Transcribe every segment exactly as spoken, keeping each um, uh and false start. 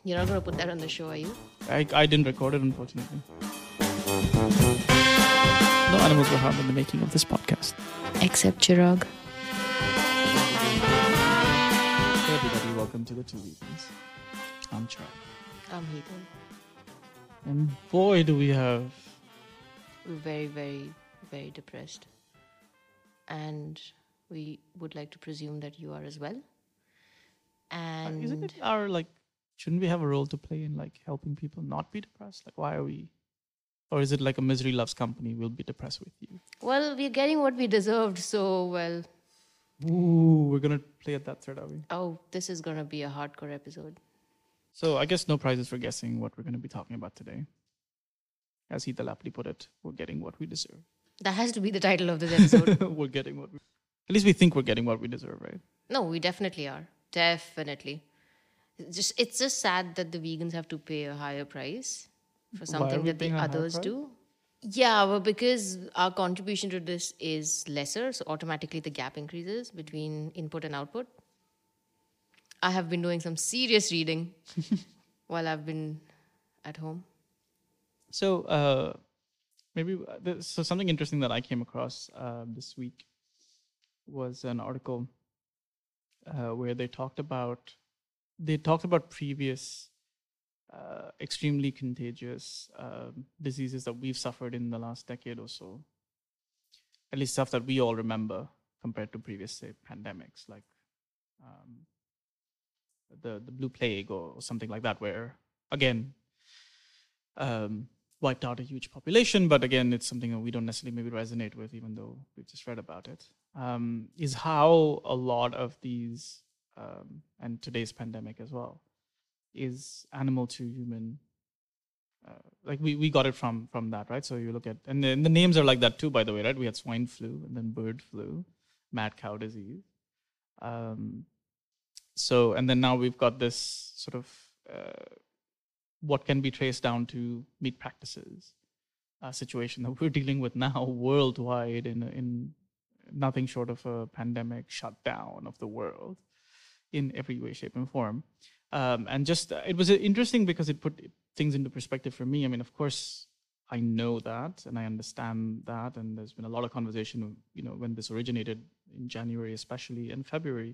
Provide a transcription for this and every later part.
You're not going to put that on the show, are you? I, I didn't record it, unfortunately. No animals were harmed in the making of this podcast. Except Chirag. Hey everybody, welcome to the Two Vegans. I'm Chirag. I'm Heathen. And boy, do we have... We're very, very, very depressed. And we would like to presume that you are as well. And... Uh, isn't it our, like... Shouldn't we have a role to play in, like, helping people not be depressed? Like, why are we... Or is it like a misery loves company? We'll be depressed with you. Well, we're getting what we deserved, so, well... Ooh, we're going to play at that thread, are we? Oh, this is going to be a hardcore episode. So, I guess no prizes for guessing what we're going to be talking about today. As Heath aptly put it, we're getting what we deserve. That has to be the title of this episode. We're getting what we... At least we think we're getting what we deserve, right? No, we definitely are. Definitely. It's just, it's just sad that the vegans have to pay a higher price for something that the others do. Yeah, well, because our contribution to this is lesser, so automatically the gap increases between input and output. I have been doing some serious reading while I've been at home. So, uh, maybe, uh, so something interesting that I came across uh, this week was an article uh, where they talked about, they talked about previous uh, extremely contagious uh, diseases that we've suffered in the last decade or so. At least stuff that we all remember compared to previous, say, pandemics, like um, the, the blue plague or something like that, where, again, um, wiped out a huge population, but again, it's something that we don't necessarily maybe resonate with, even though we've just read about it, um, is how a lot of these, um, and today's pandemic as well, is animal to human. Uh, like we, we got it from from that, right? So you look at, and the, and the names are like that too, by the way, right? We had swine flu, and then bird flu, mad cow disease. Um, so, and then now we've got this sort of, uh, what can be traced down to meat practices, a situation that we're dealing with now worldwide in in nothing short of a pandemic shutdown of the world in every way, shape, and form. Um, and just, uh, it was interesting because it put things into perspective for me. I mean, of course, I know that and I understand that. And there's been a lot of conversation, you know, when this originated in January, especially in February,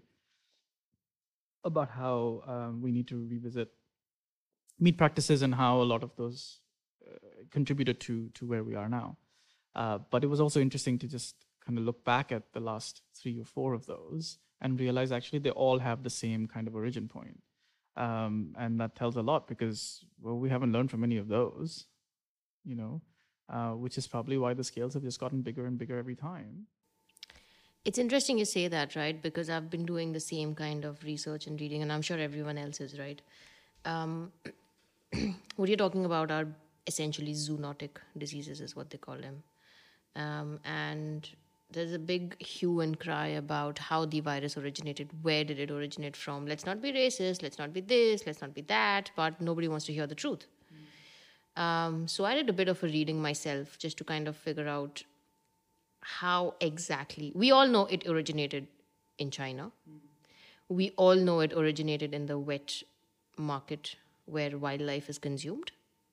about how um, we need to revisit meat practices and how a lot of those uh, contributed to to where we are now. Uh, but it was also interesting to just kind of look back at the last three or four of those and realize actually they all have the same kind of origin point. Um, and that tells a lot because, well, we haven't learned from any of those, you know, uh, which is probably why the scales have just gotten bigger and bigger every time. It's interesting you say that, right? Because I've been doing the same kind of research and reading, and I'm sure everyone else is, right? Um, what you're talking about are essentially zoonotic diseases is what they call them. Um, and there's a big hue and cry about how the virus originated, where did it originate from. Let's not be racist, let's not be this, let's not be that, but nobody wants to hear the truth. Mm. Um, so I did a bit of a reading myself just to kind of figure out how exactly... We all know it originated in China. Mm. We all know it originated in the wet market where wildlife is consumed.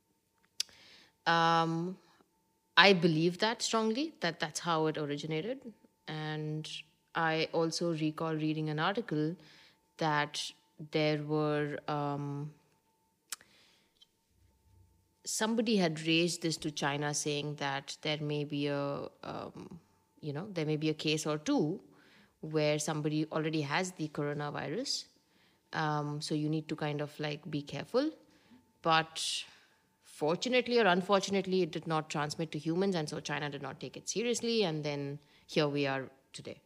Um, I believe that strongly, that that's how it originated. And I also recall reading an article that there were... Um, somebody had raised this to China saying that there may be a, um, you know, there may be a case or two where somebody already has the coronavirus. Um, so you need to kind of like be careful. But fortunately or unfortunately, it did not transmit to humans. And so China did not take it seriously. And then here we are today.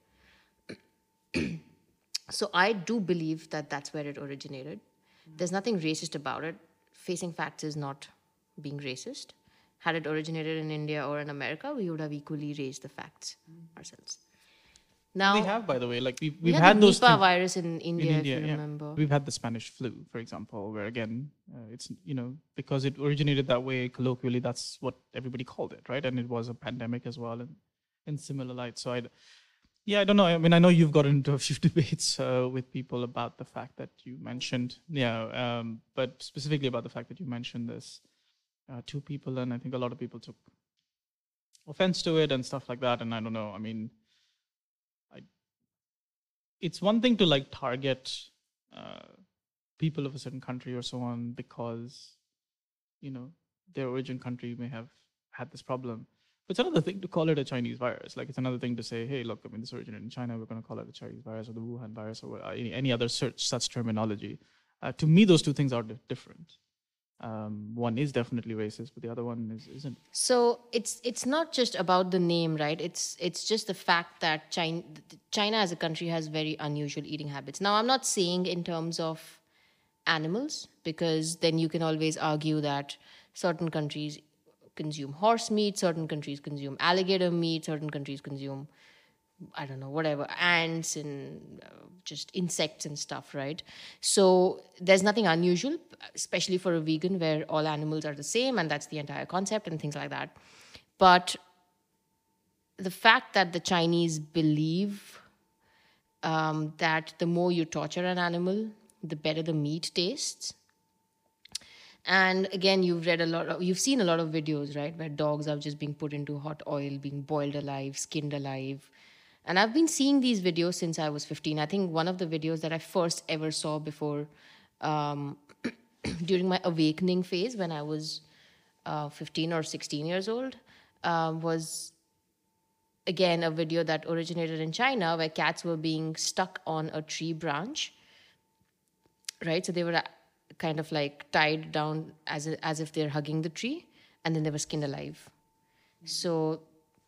So I do believe that that's where it originated. There's nothing racist about it. Facing facts is not being racist. Had it originated in India or in America, we would have equally raised the facts ourselves. Now, we have, by the way, like we've, we we've had, had the those Nipah things virus in India, in India, if you yeah. remember. We've had the Spanish flu, for example, where again, uh, it's, you know, because it originated that way colloquially, that's what everybody called it, right? And it was a pandemic as well in, in similar light. So I'd, Yeah, I don't know. I mean, I know you've got into a few debates uh, with people about the fact that you mentioned, yeah, um, but specifically about the fact that you mentioned this uh, two people, and I think a lot of people took offense to it and stuff like that. And I don't know. I mean, I, it's one thing to like target uh, people of a certain country or so on because, you know, their origin country may have had this problem. But it's another thing to call it a Chinese virus. Like it's another thing to say, hey, look, I mean, this originated in China. We're going to call it the Chinese virus or the Wuhan virus or any, any other such, such terminology. Uh, to me, those two things are different. Um, one is definitely racist, but the other one is, isn't. So it's it's not just about the name, right? It's it's just the fact that China China as a country has very unusual eating habits. Now, I'm not saying in terms of animals, because then you can always argue that certain countries consume horse meat, certain countries consume alligator meat, certain countries consume, I don't know, whatever, ants and uh, just insects and stuff, right? So there's nothing unusual, especially for a vegan where all animals are the same and that's the entire concept and things like that. But the fact that the Chinese believe um, that the more you torture an animal, the better the meat tastes. And again, you've read a lot of, you've seen a lot of videos, right, where dogs are just being put into hot oil, being boiled alive, skinned alive. And I've been seeing these videos since I was fifteen. I think one of the videos that I first ever saw before, um, during my awakening phase when I was uh, fifteen or sixteen years old, uh, was, again, a video that originated in China where cats were being stuck on a tree branch, right? So they were kind of like tied down as a, as if they're hugging the tree, and then they were skinned alive. So,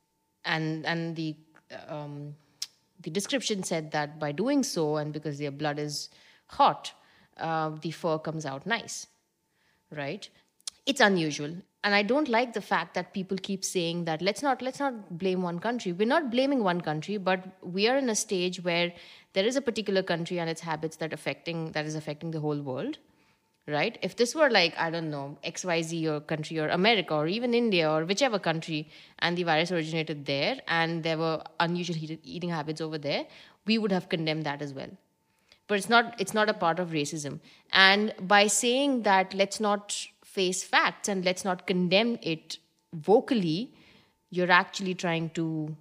and and the um, the description said that by doing so, and because their blood is hot, uh, the fur comes out nice, right? It's unusual, and I don't like the fact that people keep saying that let's not let's not blame one country. We're not blaming one country, but we are in a stage where there is a particular country and its habits that affecting that is affecting the whole world. Right? If this were like, I don't know, X Y Z or country or America or even India or whichever country, and the virus originated there and there were unusual eating habits over there, we would have condemned that as well. But it's not, it's not a part of racism. And by saying that let's not face facts and let's not condemn it vocally, you're actually trying to,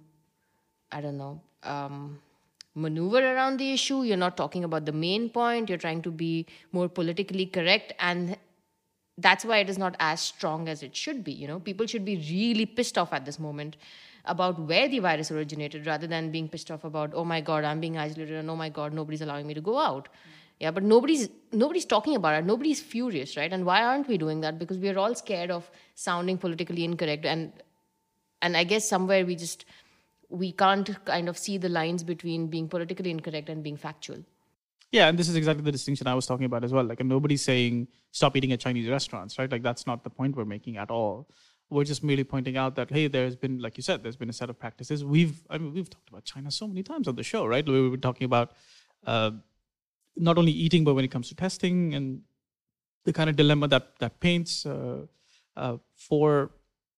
I don't know, um, maneuver around the issue. You're not talking about the main point. You're trying to be more politically correct, and that's why it is not as strong as it should be. You know, people should be really pissed off at this moment about where the virus originated, rather than being pissed off about, oh my god, I'm being isolated, and oh my god, nobody's allowing me to go out. Yeah, but nobody's nobody's talking about it. Nobody's furious, right? And why aren't we doing that? Because we are all scared of sounding politically incorrect, and and I guess somewhere we just we can't kind of see the lines between being politically incorrect and being factual. Yeah, and this is exactly the distinction I was talking about as well. Like, and nobody's saying stop eating at Chinese restaurants, right? Like, that's not the point we're making at all. We're just merely pointing out that, hey, there's been, like you said, there's been a set of practices. We've, I mean, we've talked about China so many times on the show, right? We were talking about uh, not only eating, but when it comes to testing and the kind of dilemma that that paints uh, uh, for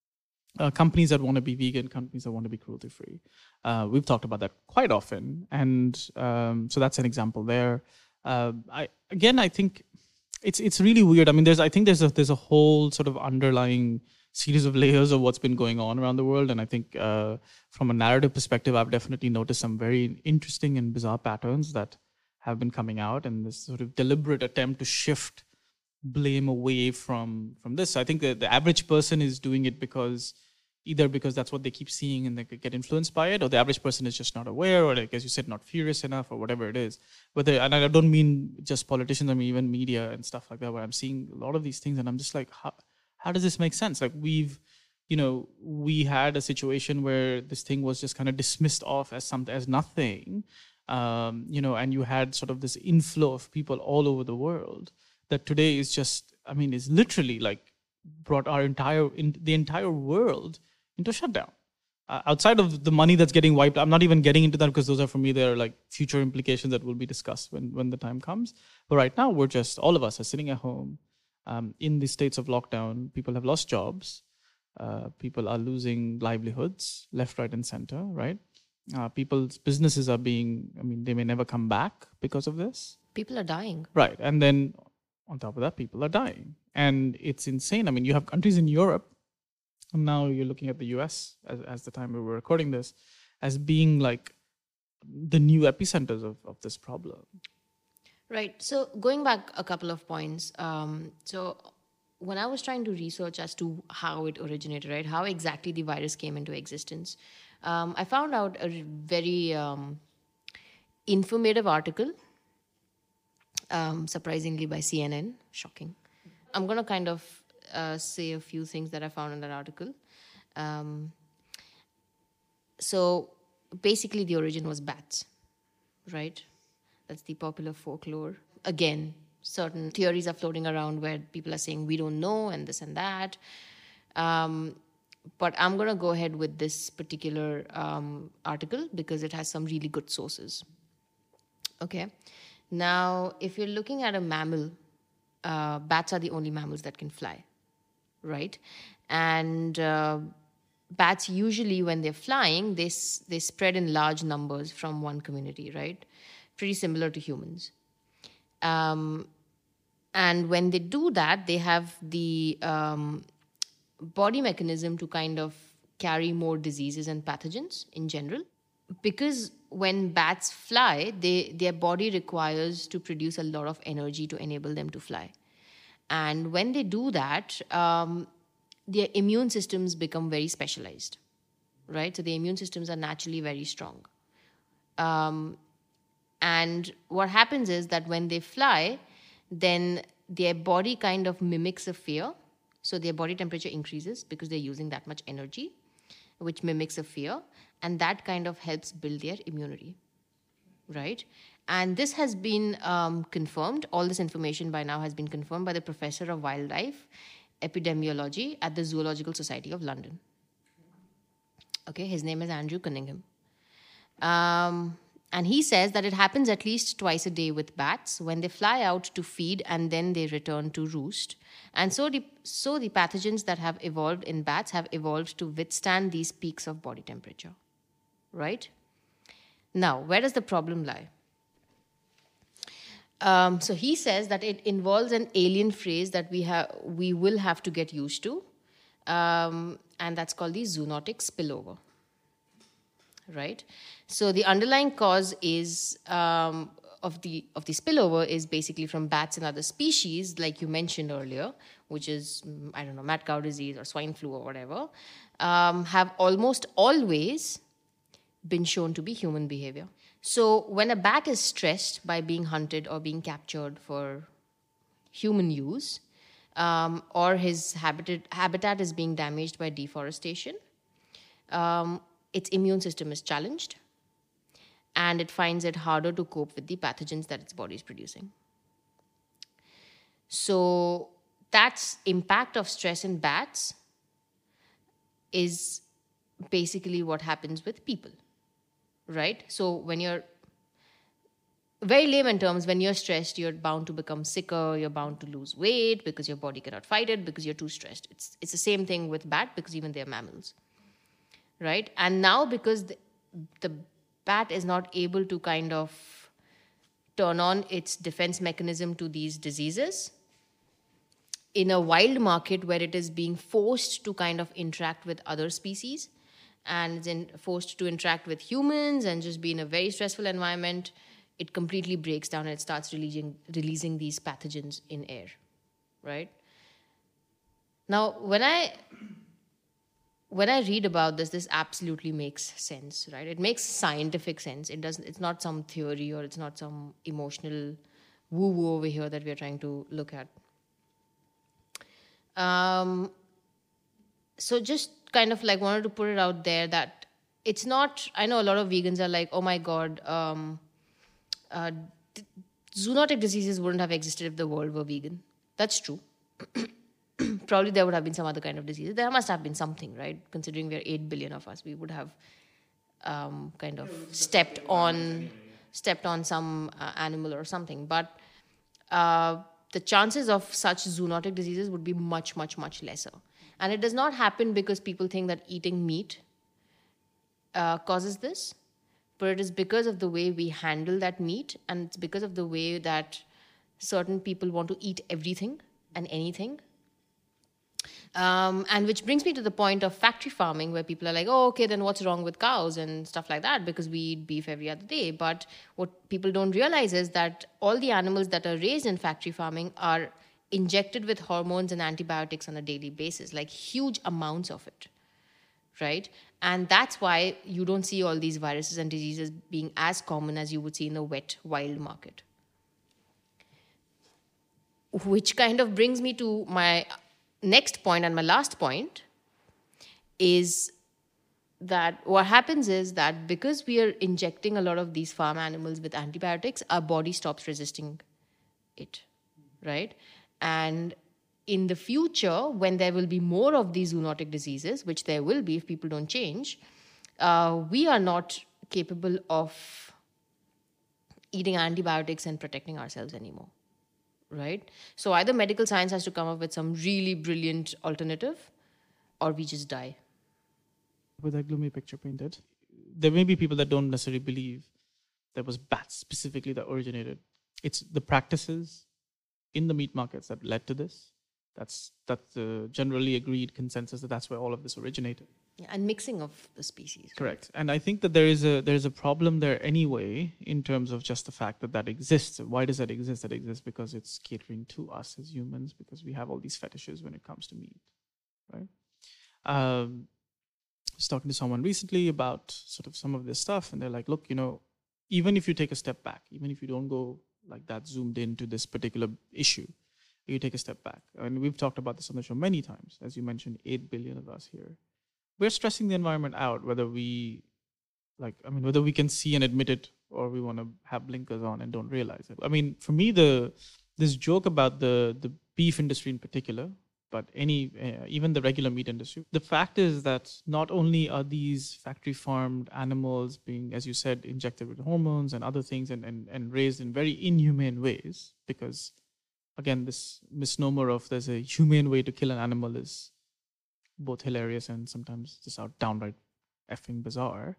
Uh, companies that want to be vegan, companies that want to be cruelty free. Uh, we've talked about that quite often, and um, so that's an example there. Uh, I again, I think it's it's really weird. I mean, there's I think there's a there's a whole sort of underlying series of layers of what's been going on around the world, and I think uh, from a narrative perspective, I've definitely noticed some very interesting and bizarre patterns that have been coming out, and this sort of deliberate attempt to shift blame away from from this. I think that the average person is doing it because either because that's what they keep seeing and they get influenced by it, or the average person is just not aware, or like as you said, not furious enough, or whatever it is. But they, and I don't mean just politicians, I mean even media and stuff like that, where I'm seeing a lot of these things and I'm just like, how how does this make sense? Like we've, you know, we had a situation where this thing was just kind of dismissed off as something, as nothing, um, you know, and you had sort of this inflow of people all over the world that today is just, I mean, is literally like brought our entire, in, the entire world into shutdown. Uh, outside of the money that's getting wiped, I'm not even getting into that because those are, for me, they're like future implications that will be discussed when, when the time comes. But right now, we're just, all of us are sitting at home um, in the states of lockdown. People have lost jobs. Uh, people are losing livelihoods left, right, and center, right? Uh, people's businesses are being, I mean, they may never come back because of this. People are dying. Right. And then on top of that, people are dying. And it's insane. I mean, you have countries in Europe, and now you're looking at the U S as, as the time we were recording this, as being like the new epicenters of, of this problem. Right. So going back a couple of points. Um, so when I was trying to research as to how it originated, right, how exactly the virus came into existence, um, I found out a very um, informative article, um, surprisingly by C N N. Shocking. I'm going to kind of uh, say a few things that I found in that article. Um, so basically the origin was bats, right? That's the popular folklore. Again, certain theories are floating around where people are saying we don't know and this and that. Um, but I'm going to go ahead with this particular um, article because it has some really good sources. Okay. Now, if you're looking at a mammal, uh, bats are the only mammals that can fly, right? And uh, bats usually, when they're flying, they, s- they spread in large numbers from one community, right? Pretty similar to humans. Um, and when they do that, they have the um, body mechanism to kind of carry more diseases and pathogens in general. Because when bats fly, they, their body requires to produce a lot of energy to enable them to fly. And when they do that, um, their immune systems become very specialized, right? So the immune systems are naturally very strong. Um, and what happens is that when they fly, then their body kind of mimics a fear. So their body temperature increases because they're using that much energy, which mimics a fear. And that kind of helps build their immunity, right? And this has been um, confirmed. All this information by now has been confirmed by the professor of wildlife epidemiology at the Zoological Society of London. Okay, his name is Andrew Cunningham. Um, and he says that it happens at least twice a day with bats when they fly out to feed and then they return to roost. And so the, so the pathogens that have evolved in bats have evolved to withstand these peaks of body temperature, right? Now, where does the problem lie? Um, so he says that it involves an alien phrase that we have, we will have to get used to, um, and that's called the zoonotic spillover. Right. So the underlying cause is um, of the of the spillover is basically from bats and other species, like you mentioned earlier, which is I don't know mad cow disease or swine flu or whatever, um, have almost always been shown to be human behavior. So when a bat is stressed by being hunted or being captured for human use, um, or his habitat habitat is being damaged by deforestation, um, its immune system is challenged, and it finds it harder to cope with the pathogens that its body is producing. So that's impact of stress in bats is basically what happens with people, right? So when you're, very layman terms, when you're stressed, you're bound to become sicker, you're bound to lose weight because your body cannot fight it because you're too stressed. It's, it's the same thing with bat because even they're mammals. Right? And now because the, the bat is not able to kind of turn on its defense mechanism to these diseases, in a wild market where it is being forced to kind of interact with other species and then forced to interact with humans and just be in a very stressful environment, it completely breaks down and it starts releasing, releasing these pathogens in air. Right? Now, when I... When I read about this, this absolutely makes sense, right? It makes scientific sense. It doesn't. It's not some theory or it's not some emotional woo-woo over here that we're trying to look at. Um, so just kind of like wanted to put it out there that it's not. I know a lot of vegans are like, oh my god, um, uh, d- zoonotic diseases wouldn't have existed if the world were vegan. That's true. Probably there would have been some other kind of disease. There must have been something, right? Considering we are eight billion of us, we would have um, kind of stepped on, stepped on some uh, animal or something. But uh, the chances of such zoonotic diseases would be much, much, much lesser. And it does not happen because people think that eating meat uh, causes this. but it is because of the way we handle that meat, and it's because of the way that certain people want to eat everything and anything. Um, and which brings me to the point of factory farming, where people are like, oh, okay, then what's wrong with cows and stuff like that, because we eat beef every other day. But what people don't realize is that all the animals that are raised in factory farming are injected with hormones and antibiotics on a daily basis, like huge amounts of it, right? And that's why you don't see all these viruses and diseases being as common as you would see in the wet, wild market. Which kind of brings me to my next point and my last point is that what happens is that because we are injecting a lot of these farm animals with antibiotics, our body stops resisting it, right? And in the future, when there will be more of these zoonotic diseases, which there will be if people don't change, uh, we are not capable of eating antibiotics and protecting ourselves anymore. Right? So either medical science has to come up with some really brilliant alternative, or we just die. With that gloomy picture painted, there may be people that don't necessarily believe there was bats specifically that originated. It's the practices in the meat markets that led to this. That's that's the generally agreed consensus that that's where all of this originated. Yeah, and mixing of the species. Correct. Right? And I think that there is a there is a problem there anyway in terms of just the fact that that exists. Why does that exist? That exists because it's catering to us as humans, because we have all these fetishes when it comes to meat, right? Um, I was talking to someone recently about sort of some of this stuff, and they're like, look, you know, even if you take a step back, even if you don't go like that zoomed into this particular issue, you take a step back. And we've talked about this on the show many times. As you mentioned, eight billion of us here. We're stressing the environment out, whether we, like, I mean, whether we can see and admit it, or we want to have blinkers on and don't realize it. I mean, for me, the this joke about the the beef industry in particular, but any, uh, even the regular meat industry, the fact is that not only are these factory farmed animals being, as you said, injected with hormones and other things and, and, and raised in very inhumane ways, because again, this misnomer of there's a humane way to kill an animal is both hilarious and sometimes just out downright effing bizarre,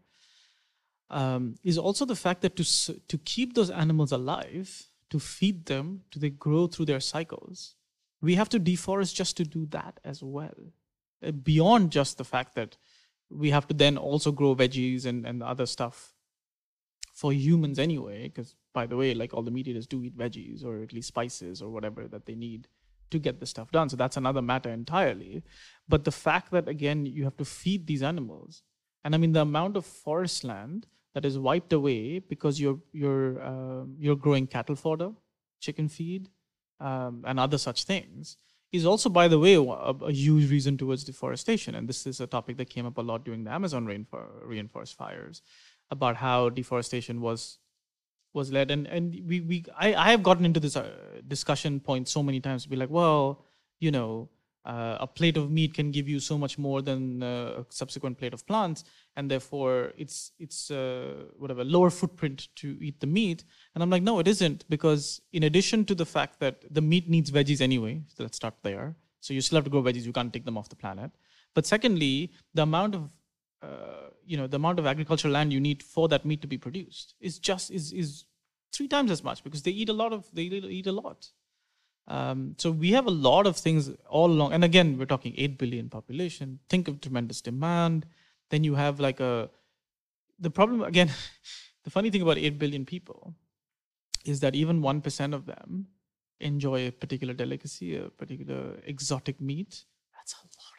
um, is also the fact that to to keep those animals alive, to feed them, to they grow through their cycles, we have to deforest just to do that as well. Uh, beyond just the fact that we have to then also grow veggies and, and other stuff for humans anyway, because by the way, like all the meat eaters do eat veggies or at least spices or whatever that they need to get the stuff done. So that's another matter entirely. But the fact that, again, you have to feed these animals, and I mean the amount of forest land that is wiped away because you're you're uh, you're growing cattle fodder, chicken feed, um, and other such things, is also, by the way, a, a huge reason towards deforestation. And this is a topic that came up a lot during the Amazon rainfor- rainforest fires, about how deforestation was was led. And and we we I, I have gotten into this uh, discussion point so many times to be like, well, you know, uh, a plate of meat can give you so much more than uh, a subsequent plate of plants, and therefore it's it's uh, whatever lower footprint to eat the meat. And I'm like, no, it isn't, because in addition to the fact that the meat needs veggies anyway, so let's start there. So you still have to grow veggies; you can't take them off the planet. But secondly, the amount of Uh, you know, the amount of agricultural land you need for that meat to be produced is just is is three times as much, because they eat a lot of they eat a lot. Um, so we have a lot of things all along, and again, we're talking eight billion population. Think of tremendous demand. Then you have like a the problem again. The funny thing about eight billion people is that even one percent of them enjoy a particular delicacy, a particular exotic meat. That's a lot.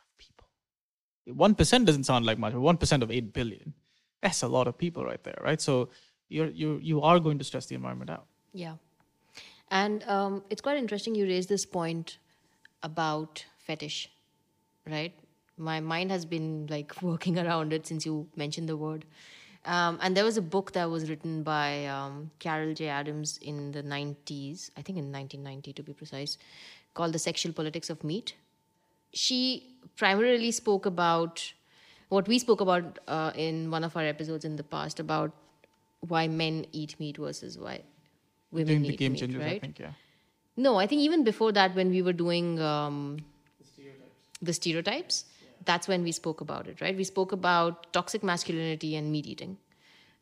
one percent doesn't sound like much, but one percent of eight billion, that's a lot of people right there, right? So you're, you're, you are going to stress the environment out. Yeah. And um, it's quite interesting you raised this point about fetish, right? My mind has been like working around it since you mentioned the word. Um, and there was a book that was written by um, Carol J. Adams in the nineties, I think in nineteen ninety to be precise, called The Sexual Politics of Meat. She primarily spoke about what we spoke about uh, in one of our episodes in the past about why men eat meat versus why women During the eat game meat, changers, right? I think, yeah. No, I think even before that, when we were doing um, the stereotypes, the stereotypes yeah. That's when we spoke about it, right? We spoke about toxic masculinity and meat eating.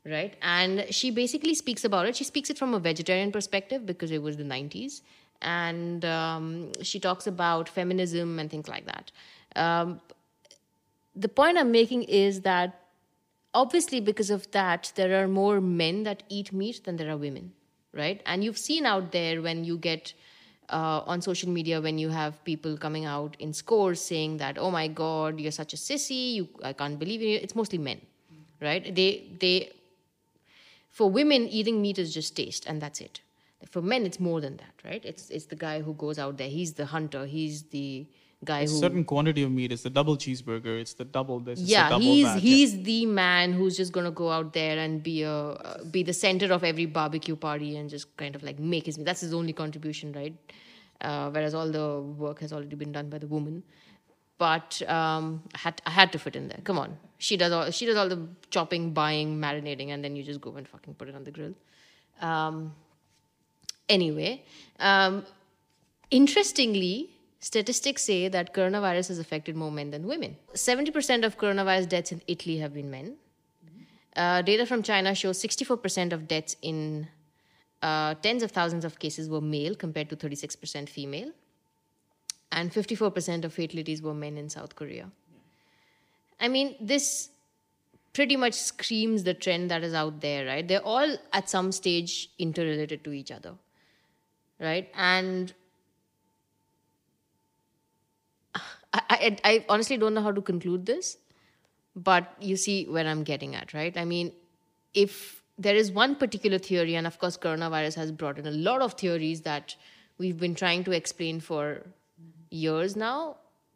right? And she basically speaks about it. She speaks it from a vegetarian perspective because it was the nineties. And um, she talks about feminism and things like that. Um, the point I'm making is that obviously because of that, there are more men that eat meat than there are women, right? And you've seen out there when you get uh, on social media, when you have people coming out in scores saying that, oh my God, you're such a sissy, you, I can't believe you. It's mostly men, right? They, they, for women, eating meat is just taste, and that's it. For men, it's more than that, right? It's it's the guy who goes out there. He's the hunter. He's the guy A who certain quantity of meat. It's the double cheeseburger. It's the double this. It's the yeah, double he's that. he's yeah. the man who's just gonna go out there and be a uh, be the center of every barbecue party and just kind of like make his. That's his only contribution, right? Uh, whereas all the work has already been done by the woman. But um, I had I had to fit in there. Come on, she does all she does all the chopping, buying, marinating, and then you just go and fucking put it on the grill. Um, anyway, um, interestingly, statistics say that coronavirus has affected more men than women. seventy percent of coronavirus deaths in Italy have been men. Uh, data from China shows sixty-four percent of deaths in uh, tens of thousands of cases were male compared to thirty-six percent female. And fifty-four percent of fatalities were men in South Korea. I mean, this pretty much screams the trend that is out there, right? They're all at some stage interrelated to each other, right? And I, I, I honestly don't know how to conclude this, but you see where I'm getting at, right? I mean, if there is one particular theory, and of course, coronavirus has brought in a lot of theories that we've been trying to explain for years now,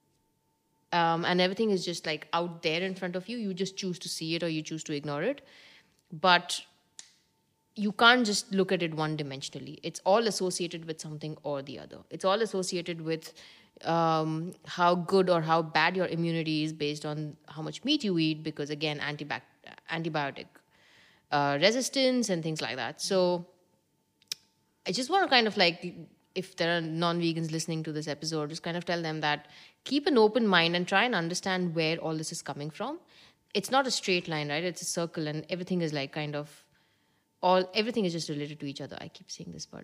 um, and everything is just like out there in front of you. You just choose to see it or you choose to ignore it. But you can't just look at it one dimensionally. It's all associated with something or the other. It's all associated with um, how good or how bad your immunity is based on how much meat you eat, because again, antibac- antibiotic uh, resistance and things like that. So I just want to kind of like, if there are non-vegans listening to this episode, just kind of tell them that keep an open mind and try and understand where all this is coming from. It's not a straight line, right? It's a circle, and everything is like kind of all, everything is just related to each other. I keep saying this, but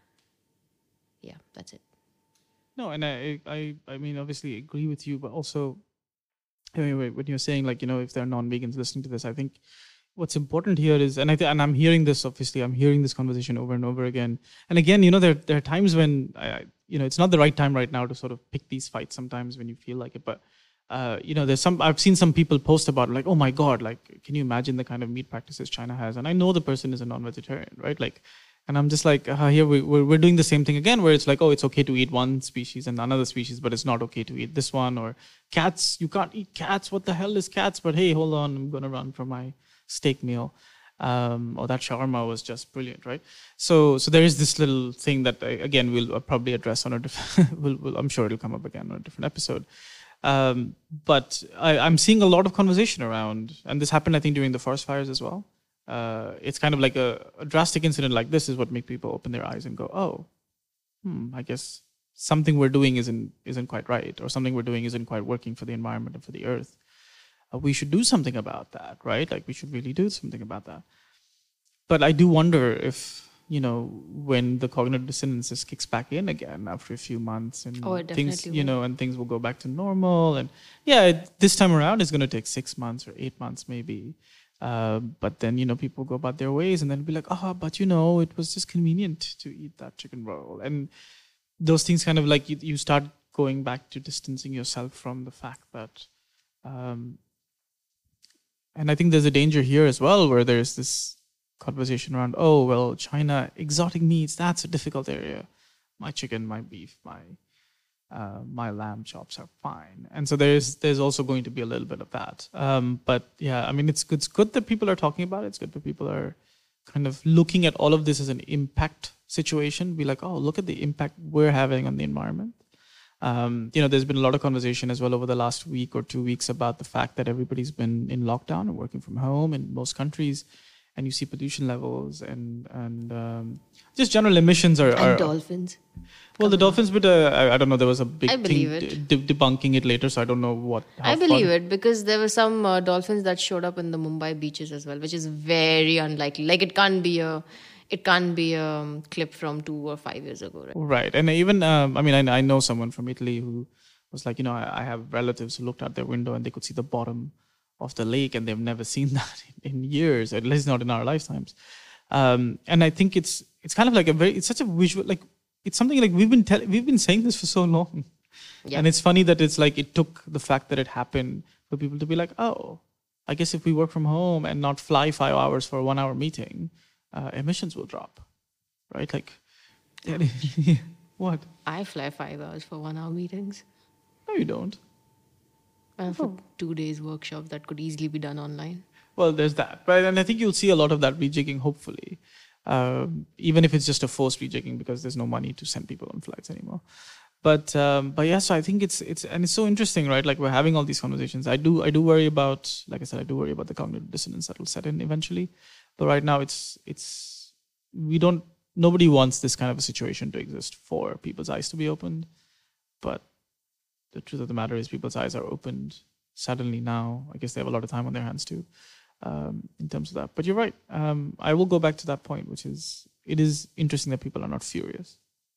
yeah, that's it. No, and I, I, I mean, obviously agree with you, but also, anyway, when you're saying like, you know, if there are non-vegans listening to this, I think what's important here is, and I th- and I'm hearing this, obviously, I'm hearing this conversation over and over again. And again, you know, there there are times when, I, you know, it's not the right time right now to sort of pick these fights sometimes when you feel like it. But, uh, you know, there's some, I've seen some people post about it, like, oh my God, like, can you imagine the kind of meat practices China has? And I know the person is a non-vegetarian, right? Like, and I'm just like, uh, here we, we're, we're doing the same thing again, where it's like, oh, it's okay to eat one species and another species, but it's not okay to eat this one. Or cats, you can't eat cats. What the hell is cats? But hey, hold on, I'm going to run for my steak meal. Um, or that shawarma was just brilliant, right? So, so there is this little thing that I, again we'll probably address on a different. we'll, we'll, I'm sure it'll come up again on a different episode. Um, but I, I'm seeing a lot of conversation around, and this happened, I think, during the forest fires as well. Uh, it's kind of like a, a drastic incident like this is what make people open their eyes and go, oh, hmm, I guess something we're doing isn't isn't quite right, or something we're doing isn't quite working for the environment and for the earth. Uh, we should do something about that, right? Like we should really do something about that. But I do wonder if, you know, when the cognitive dissonance just kicks back in again after a few months and Oh, it things, definitely you will. know, and things will go back to normal. And yeah, it, this time around it's going to take six months or eight months maybe. Uh, but then, you know, people go about their ways and then be like, oh, but you know, it was just convenient to eat that chicken roll. And those things kind of like you, you start going back to distancing yourself from the fact that, um, and I think there's a danger here as well, where there's this conversation around, oh, well, China, exotic meats, that's a difficult area. My chicken, my beef, my uh, my lamb chops are fine. And so there's there's also going to be a little bit of that. Um, but yeah, I mean, it's good, it's good that people are talking about it. It's good that people are kind of looking at all of this as an impact situation. Be like, oh, look at the impact we're having on the environment. Um, you know, there's been a lot of conversation as well over the last week or two weeks about the fact that everybody's been in lockdown and working from home in most countries. and you see pollution levels and and um, just general emissions are, And are dolphins. well, the dolphins bit. Uh, I, I don't know. There was a big I thing believe it. de- de- debunking it later, so I don't know what. How I believe far. it because there were some uh, dolphins that showed up in the Mumbai beaches as well, which is very unlikely. Like it can't be a, it can't be a um, clip from two or five years ago, right? Right, and even um, I mean, I, I know someone from Italy who was like, you know, I, I have relatives who looked out their window and they could see the bottom of the lake, and they've never seen that in, in years, at least not in our lifetimes. Um, and I think it's it's kind of like a very, it's such a visual, like it's something like we've been tell, we've been saying this for so long, Yeah. and it's funny that it's like it took the fact that it happened for people to be like, oh, I guess if we work from home and not fly five hours for a one hour meeting, uh, emissions will drop, right? Like, what? I fly five hours for one hour meetings. No, you don't. And for two days workshop that could easily be done online. Well, there's that, right? And I think you'll see a lot of that rejigging, hopefully, um, even if it's just a forced rejigging because there's no money to send people on flights anymore. But um, but yeah, so I think it's it's and it's so interesting, right? Like we're having all these conversations. I do I do worry about, like I said, I do worry about the cognitive dissonance that will set in eventually. But right now, it's it's we don't nobody wants this kind of a situation to exist for people's eyes to be opened. But the truth of the matter is, people's eyes are opened suddenly now. I guess they have a lot of time on their hands too. Um, in terms of that. But you're right. Um, I will go back to that point, which is it is interesting that people are not furious.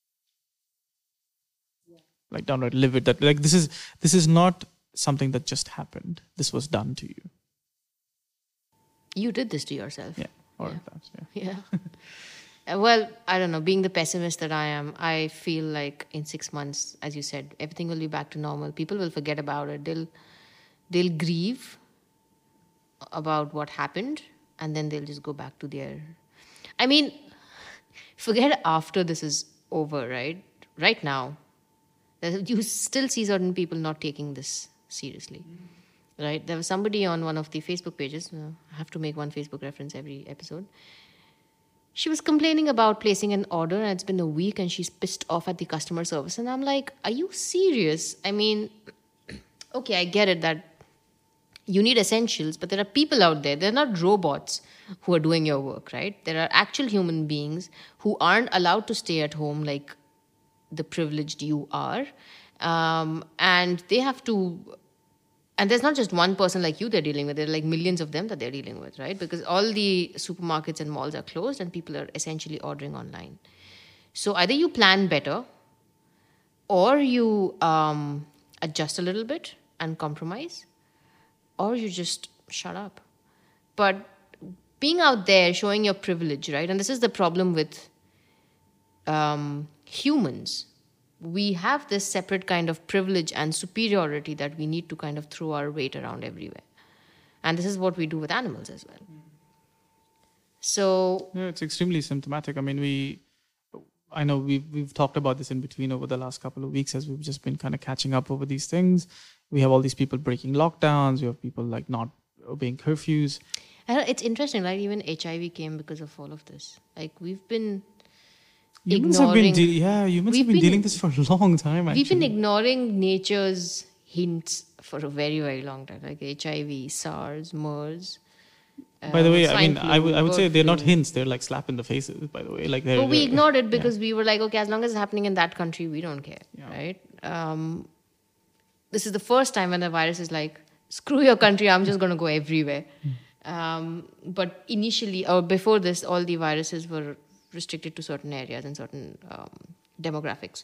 Yeah. Like downright livid. That like this is this is not something that just happened. This was done to you. You did this to yourself. Yeah. Or Yeah. that, yeah. Yeah. Uh, well, I don't know. Being the pessimist that I am, I feel like in six months, as you said, everything will be back to normal. People will forget about it. They'll they'll grieve about what happened, and then they'll just go back to their. I mean, forget after this is over, right? Right now, there's- you still see certain people not taking this seriously. Right? There was somebody on one of the Facebook pages. Uh, I have to make one Facebook reference every episode. She was complaining about placing an order and it's been a week and she's pissed off at the customer service. And I'm like, are you serious? I mean, okay, I get it that you need essentials, but there are people out there. They're not robots who are doing your work, right? There are actual human beings who aren't allowed to stay at home like the privileged you are. Um, and they have to. And there's not just one person like you they're dealing with. There are like millions of them that they're dealing with, right? Because all the supermarkets and malls are closed and people are essentially ordering online. So either you plan better or you um, adjust a little bit and compromise, or you just shut up. But being out there, showing your privilege, right? And this is the problem with um, humans. We have this separate kind of privilege and superiority that we need to kind of throw our weight around everywhere. And this is what we do with animals as well. So... Yeah, it's extremely symptomatic. I mean, we... I know we've, we've talked about this in between over the last couple of weeks as we've just been kind of catching up over these things. We have all these people breaking lockdowns. We have people like not obeying curfews. I don't, it's interesting, right? Even H I V came because of all of this. Like, we've been... Humans have been, ignoring- de- yeah, humans have We've been, dealing been- this for a long time. Actually, We've been ignoring nature's hints for a very, very long time, like H I V, SARS, MERS. By the uh, way, I swine mean, I flu, would I would say bird they're not flu. hints; they're like slap in the faces. By the way, like they're. But we they're- ignored it yeah. because we were like, okay, as long as it's happening in that country, we don't care, Yeah. right? Um, this is the first time when the virus is like, screw your country, I'm just going to go everywhere. Um, but initially, or before this, all the viruses were restricted to certain areas and certain um, demographics.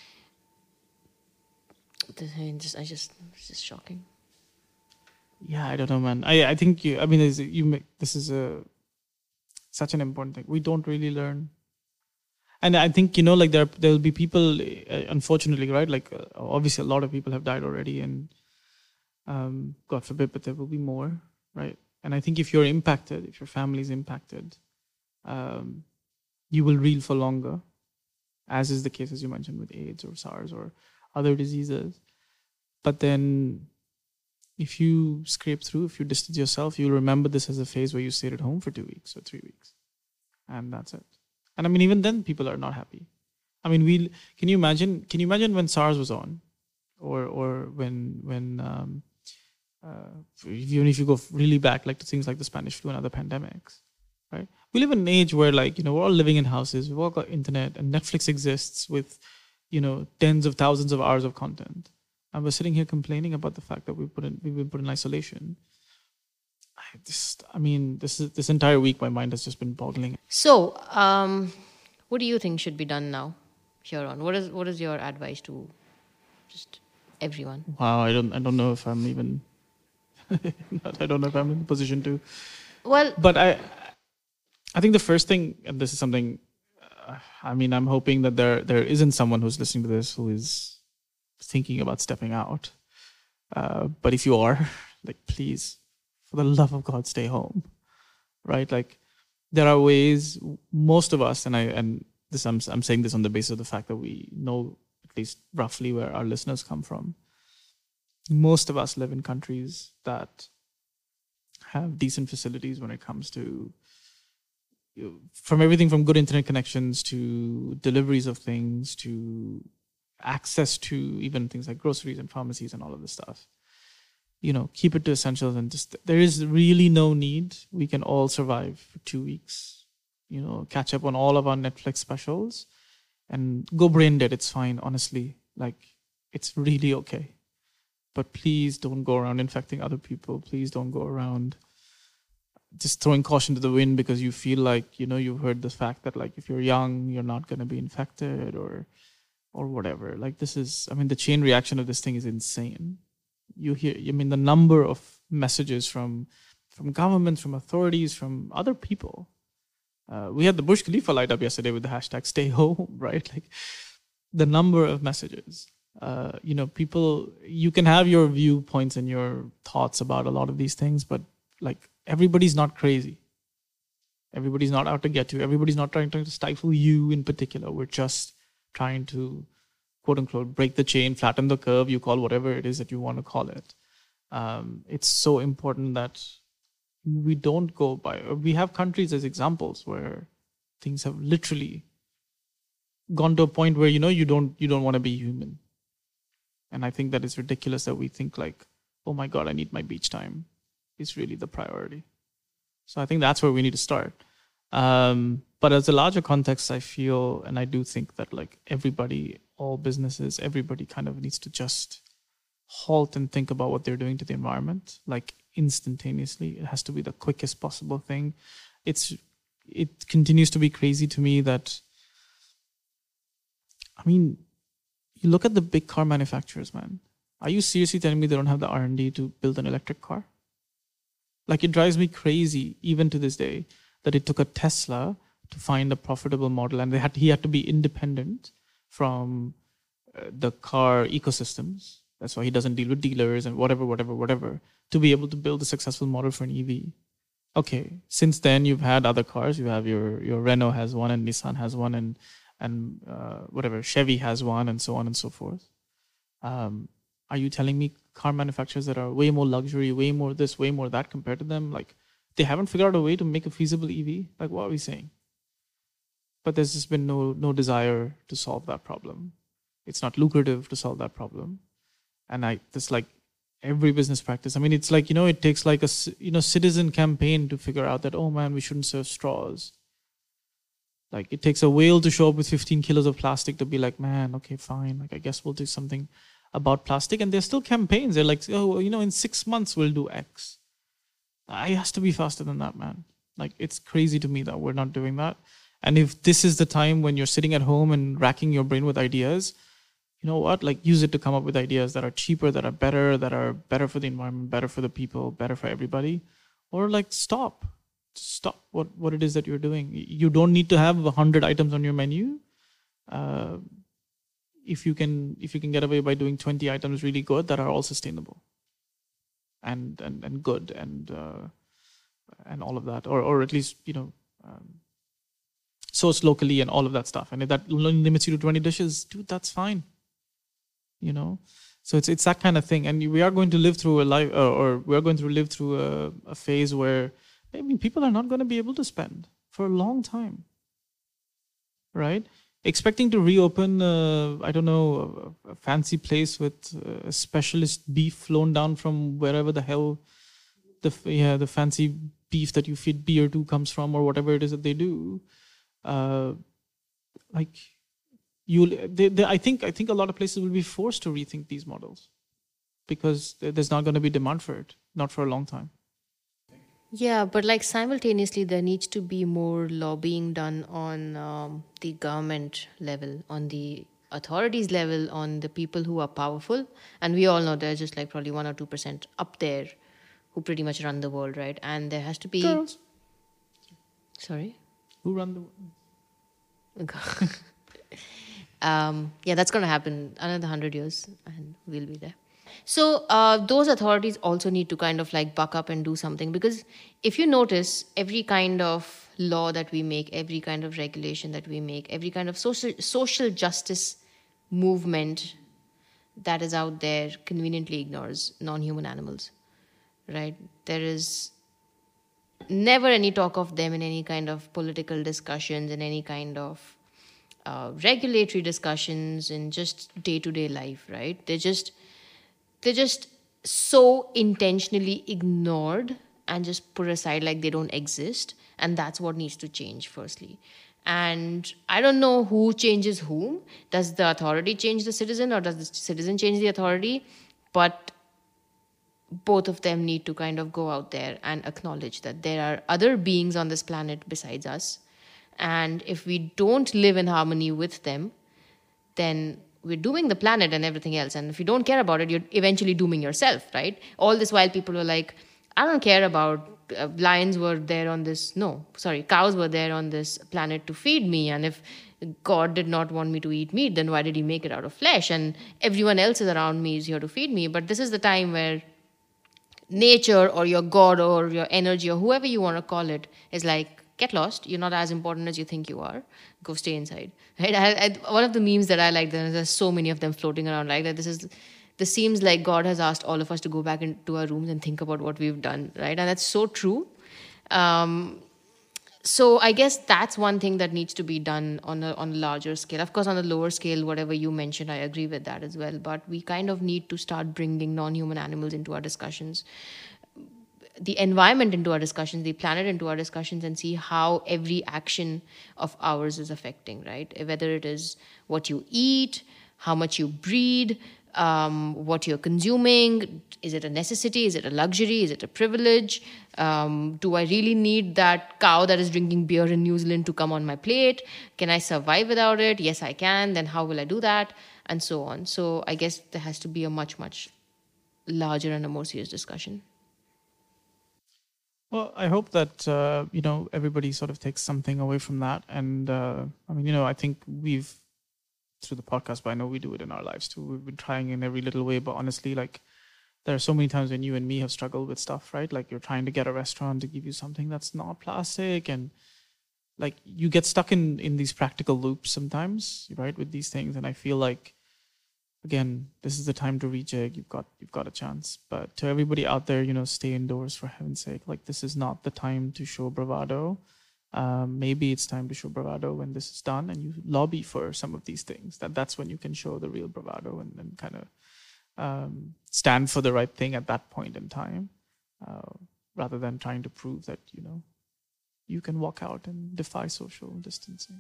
This, I just, I just, it's just shocking. Yeah, I don't know, man. I I think you. I mean, is you make this is a such an important thing. We don't really learn, and I think you know, like there there will be people, uh, unfortunately, right? Like uh, obviously, a lot of people have died already, and um, God forbid, but there will be more, right? And I think if you're impacted, if your family is impacted, um, you will reel for longer, as is the case as you mentioned with AIDS or SARS or other diseases. But then if you scrape through, if you distance yourself, you'll remember this as a phase where you stayed at home for two weeks or three weeks. And that's it. And I mean, even then people are not happy. I mean, we can you imagine, can you imagine when SARS was on or, or when, when, um, uh, even if you go really back, like to things like the Spanish flu and other pandemics, right? We live in an age where, like, you know, we're all living in houses, we've all got internet, and Netflix exists with, you know, tens of thousands of hours of content. And we're sitting here complaining about the fact that we put in, we've been put in isolation. I just, I mean, this is this entire week, my mind has just been boggling. So, um, what do you think should be done now, here on? What is what is your advice to just everyone? Wow, I don't, I don't know if I'm even, I don't know if I'm in a position to. Well, But I, I think the first thing, and this is something, uh, I mean, I'm hoping that there there isn't someone who's listening to this who is thinking about stepping out. Uh, but if you are, like, please, for the love of God, stay home, right? Like, there are ways, most of us, and I and this I'm I'm saying this on the basis of the fact that we know at least roughly where our listeners come from. Most of us live in countries that have decent facilities when it comes to, you know, from everything from good internet connections to deliveries of things to access to even things like groceries and pharmacies and all of this stuff. You know, keep it to essentials, and just, there is really no need. We can all survive for two weeks, you know, catch up on all of our Netflix specials and go brain dead. It's fine, honestly. Like, it's really okay. But please don't go around infecting other people. Please don't go around just throwing caution to the wind because you feel like, you know, you've heard the fact that, like, if you're young, you're not going to be infected or or whatever. Like, this is, I mean, the chain reaction of this thing is insane. You hear, I mean, the number of messages from from governments, from authorities, from other people. Uh, we had the Burj Khalifa light up yesterday with the hashtag stay home, right? Like, the number of messages. Uh, you know, people, you can have your viewpoints and your thoughts about a lot of these things, but, like, everybody's not crazy. Everybody's not out to get you. Everybody's not trying to stifle you in particular. We're just trying to, quote unquote, break the chain, flatten the curve, you call whatever it is that you want to call it. Um, it's so important that we don't go by, we have countries as examples where things have literally gone to a point where, you know, you don't, you don't want to be human. And I think that it's ridiculous that we think like, oh my God, I need my beach time is really the priority. So I think that's where we need to start. Um, but as a larger context, I feel, and I do think that, like, everybody, all businesses, everybody kind of needs to just halt and think about what they're doing to the environment, like, instantaneously. It has to be the quickest possible thing. It's, it continues to be crazy to me that, I mean, you look at the big car manufacturers, man. Are you seriously telling me they don't have the R and D to build an electric car? Like, it drives me crazy, even to this day, that it took a Tesla to find a profitable model, and they had he had to be independent from uh, the car ecosystems. That's why he doesn't deal with dealers and whatever, whatever, whatever, to be able to build a successful model for an E V. Okay, since then you've had other cars. You have your your Renault has one, and Nissan has one, and and uh, whatever, Chevy has one, and so on and so forth. Um, are you telling me car manufacturers that are way more luxury, way more this, way more that compared to them, like, they haven't figured out a way to make a feasible E V? Like, what are we saying? But there's just been no no desire to solve that problem. It's not lucrative to solve that problem. And I, this, like, every business practice. I mean, it's like, you know, it takes like a, you know, citizen campaign to figure out that, oh man, we shouldn't serve straws. Like, it takes a whale to show up with fifteen kilos of plastic to be like, man, okay, fine. Like, I guess we'll do something about plastic. And there's still campaigns. They're like, oh, you know, in six months we'll do X. It has to be faster than that, man. Like, it's crazy to me that we're not doing that. And if this is the time when you're sitting at home and racking your brain with ideas, you know what? Like, use it to come up with ideas that are cheaper, that are better, that are better for the environment, better for the people, better for everybody. Or, like, stop. Stop what, what it is that you're doing. You don't need to have a hundred items on your menu. Uh, if you can, if you can get away by doing twenty items really good that are all sustainable and and, and good and uh, and all of that, or or at least, you know, um, sourced locally and all of that stuff. And if that only limits you to twenty dishes, dude, that's fine. You know, so it's it's that kind of thing. And we are going to live through a life, uh, or we are going to live through a, a phase where, I mean, people are not going to be able to spend for a long time, right? Expecting to reopen, uh, I don't know, a, a fancy place with uh, specialist beef flown down from wherever the hell, the yeah, the fancy beef that you feed beer to comes from, or whatever it is that they do. Uh, like you, they, they, I think I think a lot of places will be forced to rethink these models because there's not going to be demand for it, not for a long time. Yeah, but like simultaneously, there needs to be more lobbying done on um, the government level, on the authorities level, on the people who are powerful. And we all know there's just like probably one or two percent up there who pretty much run the world, right? And there has to be. Girls. Sorry? Who run the world? um, yeah, that's going to happen another hundred years and we'll be there. So uh, those authorities also need to kind of like buck up and do something, because if you notice, every kind of law that we make, every kind of regulation that we make, every kind of social social justice movement that is out there conveniently ignores non-human animals, right? There is never any talk of them in any kind of political discussions, in any kind of uh, regulatory discussions, in just day-to-day life, right? They're just they're just so intentionally ignored and just put aside like they don't exist. And that's what needs to change, firstly. And I don't know who changes whom. Does the authority change the citizen, or does the citizen change the authority? But both of them need to kind of go out there and acknowledge that there are other beings on this planet besides us. And if we don't live in harmony with them, then we're dooming the planet and everything else. And if you don't care about it, you're eventually dooming yourself, right? All this while people were like, I don't care about uh, lions were there on this. No, sorry, cows were there on this planet to feed me. And if God did not want me to eat meat, then why did he make it out of flesh? And everyone else is around me is here to feed me. But this is the time where nature or your God or your energy or whoever you want to call it is like, get lost. You're not as important as you think you are. Go stay inside. Right? I, I, one of the memes that I like, there's so many of them floating around like that. This is, this seems like God has asked all of us to go back into our rooms and think about what we've done, right? And that's so true. Um, so I guess that's one thing that needs to be done on a on a larger scale. Of course, on the lower scale, whatever you mentioned, I agree with that as well. But we kind of need to start bringing non-human animals into our discussions, the environment into our discussions, the planet into our discussions, and see how every action of ours is affecting, right? Whether it is what you eat, how much you breed, um, what you're consuming. Is it a necessity? Is it a luxury? Is it a privilege? Um, do I really need that cow that is drinking beer in New Zealand to come on my plate? Can I survive without it? Yes, I can. Then how will I do that? And so on. So I guess there has to be a much, much larger and a more serious discussion. Well, I hope that, uh, you know, everybody sort of takes something away from that. And, uh, I mean, you know, I think we've, through the podcast, but I know we do it in our lives too. We've been trying in every little way, but honestly, like, there are so many times when you and me have struggled with stuff, right? Like, you're trying to get a restaurant to give you something that's not plastic, and like, you get stuck in, in these practical loops sometimes, right, with these things. And I feel like, again, this is the time to rejig. You've got you've got a chance. But to everybody out there, you know, stay indoors for heaven's sake. Like, this is not the time to show bravado. Um, maybe it's time to show bravado when this is done, and you lobby for some of these things. That that's when you can show the real bravado and, and kind of um, stand for the right thing at that point in time, uh, rather than trying to prove that, you know, you can walk out and defy social distancing.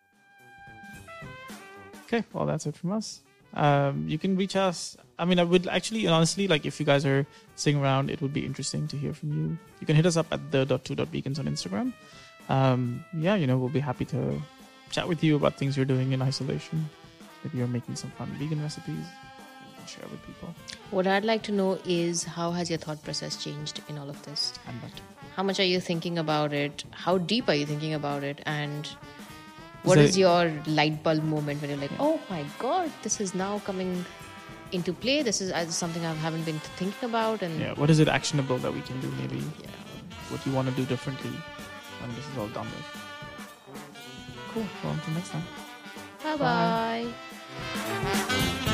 Okay, well, that's it from us. Um, you can reach us. I mean, I would actually, honestly, like, if you guys are sitting around, it would be interesting to hear from you. You can hit us up at the dot two dot vegans on Instagram. Um, yeah, you know, we'll be happy to chat with you about things you're doing in isolation. Maybe you're making some fun vegan recipes you can share with people. What I'd like to know is, how has your thought process changed in all of this? And that. How much are you thinking about it? How deep are you thinking about it? And what is, is your light bulb moment when you're like, oh my God, this is now coming into play. This is uh, something I haven't been thinking about. And yeah, what is it actionable that we can do? Maybe yeah. What you want to do differently when this is all done with. Cool. Well, until next time. Bye-bye. Bye.